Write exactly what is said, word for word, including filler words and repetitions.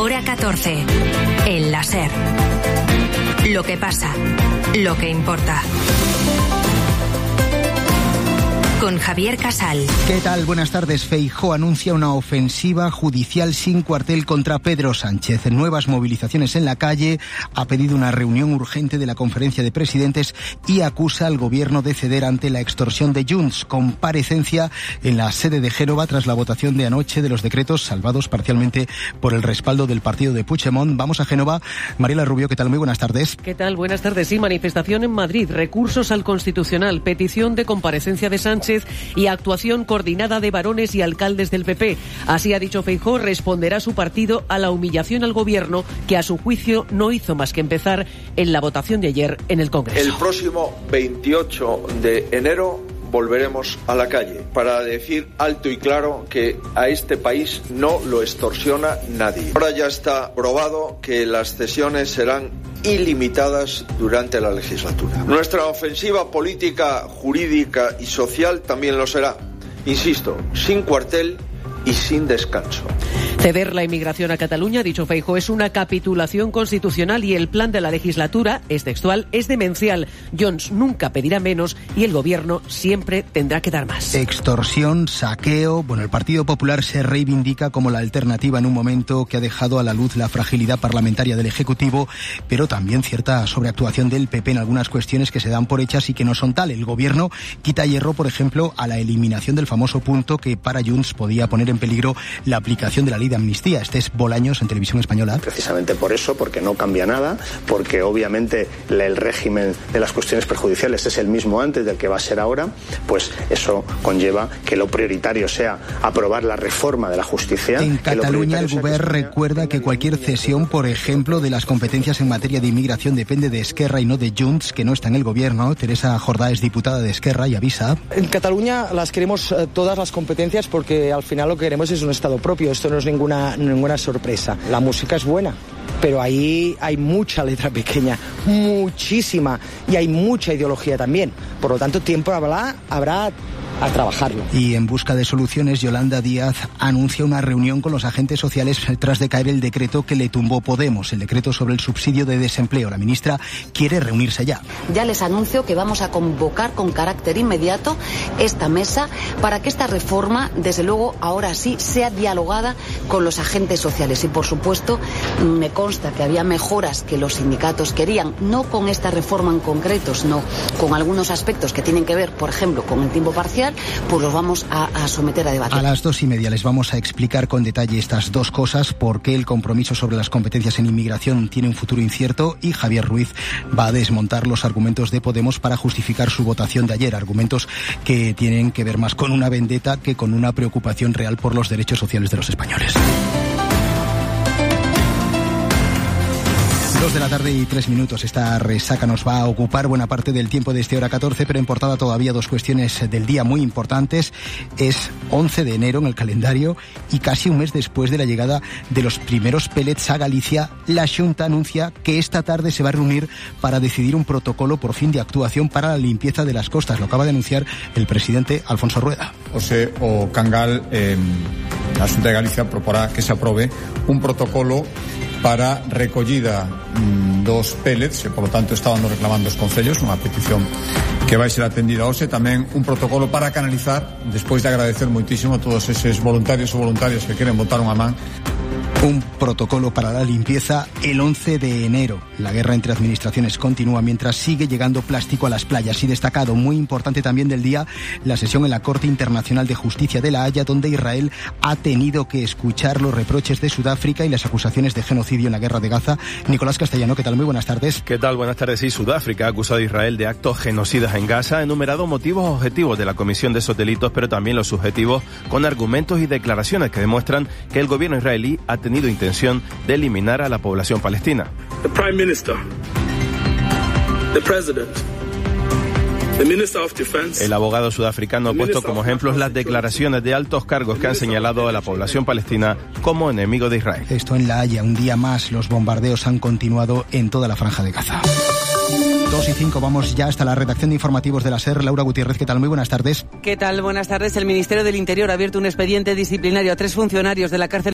Hora catorce. El la SER. Lo que pasa, lo que importa. Con Javier Casal. ¿Qué tal? Buenas tardes. Feijóo anuncia una ofensiva judicial sin cuartel contra Pedro Sánchez. Nuevas movilizaciones en la calle, ha pedido una reunión urgente de la Conferencia de Presidentes y acusa al gobierno de ceder ante la extorsión de Junts. Comparecencia en la sede de Génova tras la votación de anoche de los decretos salvados parcialmente por el respaldo del partido de Puigdemont. Vamos a Génova. Mariela Rubio, ¿qué tal? Muy buenas tardes. ¿Qué tal? Buenas tardes. Sí, manifestación en Madrid, recursos al Constitucional, petición de comparecencia de Sánchez y actuación coordinada de varones y alcaldes del P P. Así ha dicho Feijóo, responderá su partido a la humillación al gobierno que a su juicio no hizo más que empezar en la votación de ayer en el Congreso. El próximo veintiocho de enero volveremos a la calle para decir alto y claro que a este país no lo extorsiona nadie. Ahora ya está probado que las cesiones serán ilimitadas durante la legislatura. Nuestra ofensiva política, jurídica y social también lo será. Insisto, sin cuartel y sin descanso. Ceder la inmigración a Cataluña, dicho Feijóo, es una capitulación constitucional y el plan de la legislatura, es textual, es demencial. Junts nunca pedirá menos y el gobierno siempre tendrá que dar más. Extorsión, saqueo. Bueno, el Partido Popular se reivindica como la alternativa en un momento que ha dejado a la luz la fragilidad parlamentaria del Ejecutivo, pero también cierta sobreactuación del P P en algunas cuestiones que se dan por hechas y que no son tal. El gobierno quita hierro, por ejemplo, a la eliminación del famoso punto que para Junts podía poner en peligro la aplicación de la ley de amnistía. Este es Bolaños en Televisión Española. Precisamente por eso, porque no cambia nada, porque obviamente el régimen de las cuestiones perjudiciales es el mismo antes del que va a ser ahora, pues eso conlleva que lo prioritario sea aprobar la reforma de la justicia. En Cataluña el Govern recuerda que cualquier cesión, por ejemplo, de las competencias en materia de inmigración depende de Esquerra y no de Junts, que no está en el gobierno. Teresa Jordá es diputada de Esquerra y avisa. En Cataluña las queremos eh, todas las competencias porque al final lo que queremos es un Estado propio. Esto no es ninguna, ninguna sorpresa. La música es buena, pero ahí hay mucha letra pequeña, muchísima, y hay mucha ideología también. Por lo tanto, tiempo habrá, habrá a trabajarlo. Y en busca de soluciones, Yolanda Díaz anuncia una reunión con los agentes sociales tras de caer el decreto que le tumbó Podemos, el decreto sobre el subsidio de desempleo. La ministra quiere reunirse ya. Ya les anuncio que vamos a convocar con carácter inmediato esta mesa para que esta reforma, desde luego, ahora sí, sea dialogada con los agentes sociales. Y, por supuesto, me consta que había mejoras que los sindicatos querían, no con esta reforma en concreto, sino con algunos aspectos que tienen que ver, por ejemplo, con el tiempo parcial, pues los vamos a, a someter a debate. A las dos y media les vamos a explicar con detalle estas dos cosas, por qué el compromiso sobre las competencias en inmigración tiene un futuro incierto, y Javier Ruiz va a desmontar los argumentos de Podemos para justificar su votación de ayer, argumentos que tienen que ver más con una vendetta que con una preocupación real por los derechos sociales de los españoles. Dos de la tarde y tres minutos. Esta resaca nos va a ocupar buena parte del tiempo de este hora catorce, pero en portada todavía dos cuestiones del día muy importantes. Es once de enero en el calendario y casi un mes después de la llegada de los primeros pellets a Galicia, la Xunta anuncia que esta tarde se va a reunir para decidir un protocolo por fin de actuación para la limpieza de las costas. Lo acaba de anunciar el presidente Alfonso Rueda. Ose o Cangal, eh, a Xunta de Galicia proporá que se aprobe un protocolo para recollida mmm, dos pellets, e, por lo tanto, estaban reclamando os concellos, unha petición que vai ser atendida hoxe, tamén un protocolo para canalizar, despois de agradecer moitísimo a todos eses voluntarios ou voluntarias que queren botar unha man. Un protocolo para la limpieza el once de enero. La guerra entre administraciones continúa mientras sigue llegando plástico a las playas. Y destacado, muy importante también del día, la sesión en la Corte Internacional de Justicia de La Haya, donde Israel ha tenido que escuchar los reproches de Sudáfrica y las acusaciones de genocidio en la guerra de Gaza. Nicolás Castellano, ¿qué tal? Muy buenas tardes. ¿Qué tal? Buenas tardes. Sí, Sudáfrica ha acusado a Israel de actos genocidas en Gaza, ha enumerado motivos objetivos de la comisión de esos delitos, pero también los subjetivos, con argumentos y declaraciones que demuestran que el gobierno israelí ha tenido tenido intención de eliminar a la población palestina. The Prime Minister, the President, the Minister of Defense. El abogado sudafricano ha puesto como ejemplos las declaraciones de altos cargos que han señalado a la población palestina como enemigo de Israel. Esto en La Haya, un día más, los bombardeos han continuado en toda la franja de Gaza. Dos y cinco, vamos ya hasta la redacción de informativos de la SER. Laura Gutiérrez, ¿qué tal? Muy buenas tardes. ¿Qué tal? Buenas tardes. El Ministerio del Interior ha abierto un expediente disciplinario a tres funcionarios de la cárcel